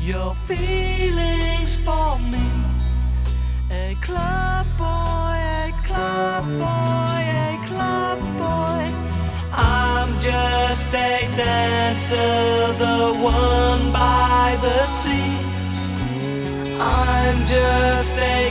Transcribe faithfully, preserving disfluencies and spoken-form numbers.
your feelings for me. A club boy, a club boy, a club boy. I'm just a dancer, the one by the sea. I'm just a